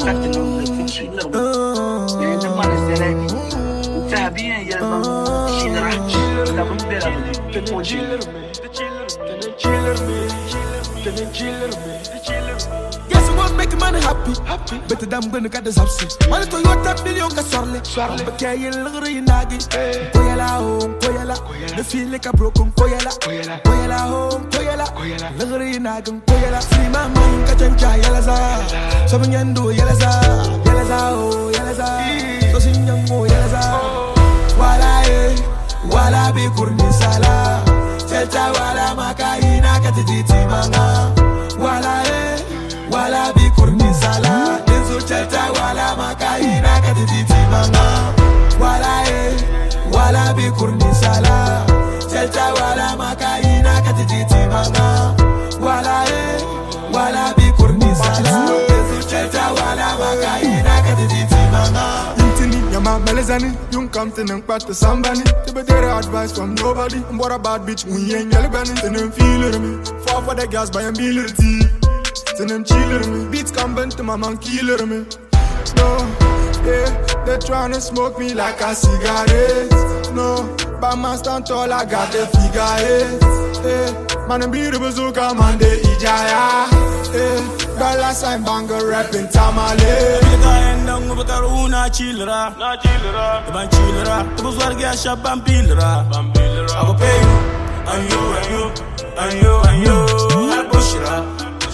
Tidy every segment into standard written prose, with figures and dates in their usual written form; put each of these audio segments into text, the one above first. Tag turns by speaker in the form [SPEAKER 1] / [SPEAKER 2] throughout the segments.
[SPEAKER 1] Guess what's making money happy? Better than gonna get this upset. Money to your 10 million ka sorle. But yeah, you look at nagi. Koyala home, koyala. The feel like a broken koyala. Koyala home, koyala. Look at nagi, koyala. See my mind ka chancha yalaza. Something you do yalaza. Yalaza oh yalaza. So sing young oh yalaza. Wala wala bi kurni sala. Chelcha wala makaina katiti manga. Wala bi kurni sala. Denzo chelcha wala makaina katiti manga. Wala bi kurni sala. Chelcha wala makaina katiti manga. Wala bi kurni sala. Denzo chelcha wala makaina katiti manga.
[SPEAKER 2] Yama melezani, yung come to them part to somebody. To be there advice from nobody. What about bitch when you ain't yellow bunny? Then them feel me. Fall for the gas by a ability. Then them chiller me. Beats come bent to my man killer me. No, yeah, they tryna smoke me like a cigarette. No, by my stand tall I got the figure eight. Yeah, man I'm beautiful so come on the ijaya. Yeah, dollar sign banger rapping tamale.
[SPEAKER 3] Na chillera, the ban chillera, the bus war get shop bambillera. I go pay you, and you, I push it up.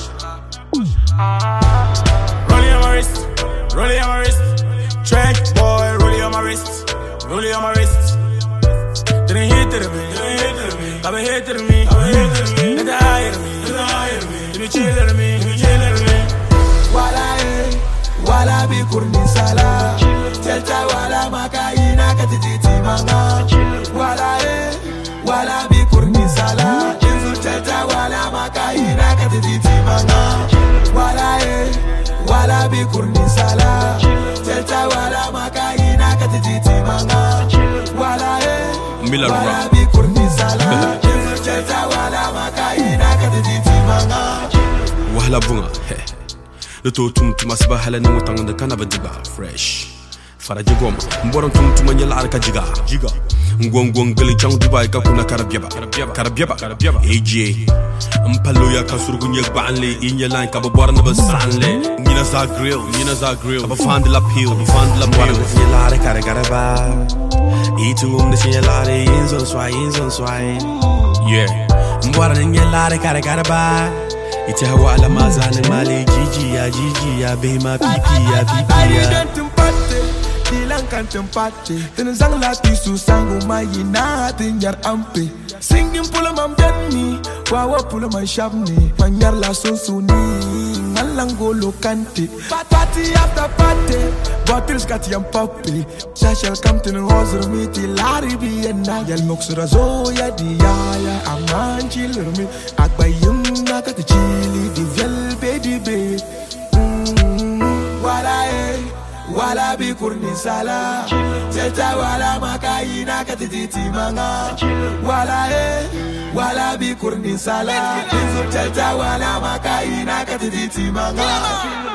[SPEAKER 3] Rolling on my wrist, trench boy, rolling on my wrist. Didn't hit to me, come and hit to me, let the hire me, let me chill me.
[SPEAKER 1] Wala bi kurni sala. Chelcha wala makaina katiti manga. Wala bi kurni sala. Jinsu chelcha wala makaina katiti manga. Wala bi kurni sala. Chelcha wala makaina katiti manga. Wala bi kurni sala. Jinsu chelcha wala makaina katiti manga.
[SPEAKER 4] Wala bunga. The two tum masbaha la no tang the kanaba diga fresh faraji goma mboron tum nyala arka jiga ngong gali chang dubai ka kuna karabiaba AJ mpalo ya kasurgu nyek baanle inya line ka borna basanle nyina za grill ba fand la peel fand la borna nyala arka garaba itu ne nyala re inzon swai yeah mbora nyala arka garaba ita hawa ala mazani mali jiji ya bema pipi ya
[SPEAKER 1] dilang kan tempate ten sang lati su sangu mai na tinjar ampe singing pula mam danni wawa pula man shabni manyar la sonsuni ngalangolo kante party after party bottles got yam poppy shall come to the house me till laribi and yal moksura zo ya dia ya aman chiller me akbayum na kat chili di vel baby be wala bi kurni sala chelcha wala makaina katiti manga wala bi kurni sala chelcha wala makaina katiti manga